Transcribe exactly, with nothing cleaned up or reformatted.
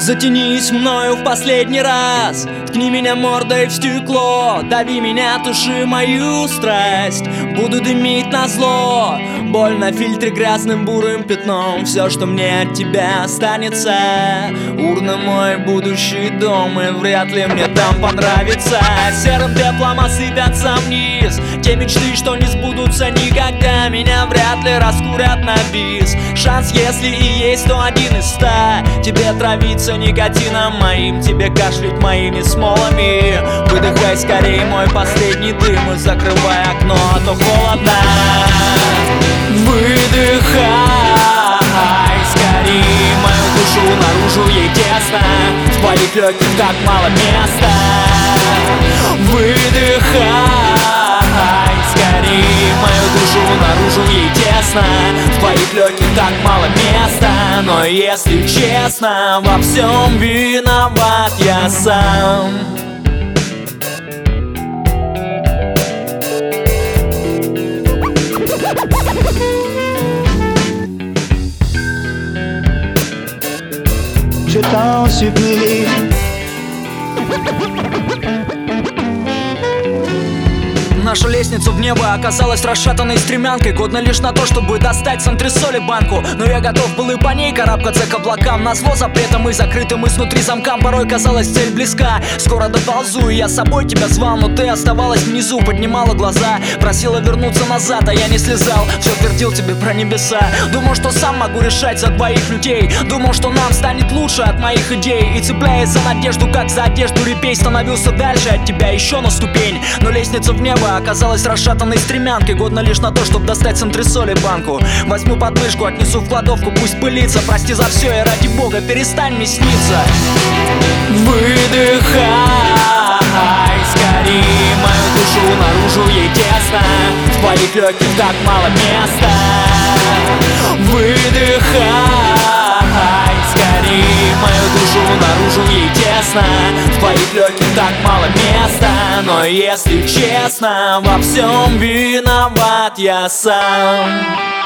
Затянись мною в последний раз, ткни меня мордой в стекло, дави меня, туши мою страсть. Буду дымить назло, боль на фильтре грязным бурым пятном. Все, что мне от тебя останется, урна мой будущий дом, и вряд ли мне там понравится. Серым пеплом осыпятся вниз те мечты, что не сбудутся никогда. Меня вряд ли раскурят на бис. Шанс, если и есть, то один из ста. Тебе травиться никотином моим, тебе кашлять моими смолами. Выдыхай скорее мой последний дым и закрывай окно, а то холодно. Выдыхай скорее мою душу наружу, ей тесно. В твоих легких так мало места. Выдыхай скорее мою душу наружу, ей тесно. В твоих легких так мало места. Но если честно, во всем виноват я сам. Je t'en supplie. Наша лестница в небо оказалась расшатанной стремянкой, годна лишь на то, чтобы достать с антресоли банку. Но я готов был и по ней карабкаться к облакам, назло запретом и закрытым изнутри замкам. Порой казалась цель близка, скоро доползу, и я с собой тебя звал. Но ты оставалась внизу, поднимала глаза, просила вернуться назад, а я не слезал. Все твердил тебе про небеса, думал, что сам могу решать за двоих людей. Думал, что нам станет лучше от моих идей. И цепляясь за надежду, как за одежду репей, становился дальше от тебя еще на ступень. Но лестница в небо оказалась расшатанной стремянкой, годна лишь на то, чтобы достать с антресоли банку. Возьму подмышку, отнесу в кладовку, пусть пылится. Прости за все и ради бога перестань мне сниться. Выдыхай скорее мою душу наружу, ей тесно. В твоих легких так мало места. Выдыхай скорее мою душу наружу, ей тесно. В твоих легких так мало места. Но если честно, во всем виноват я сам.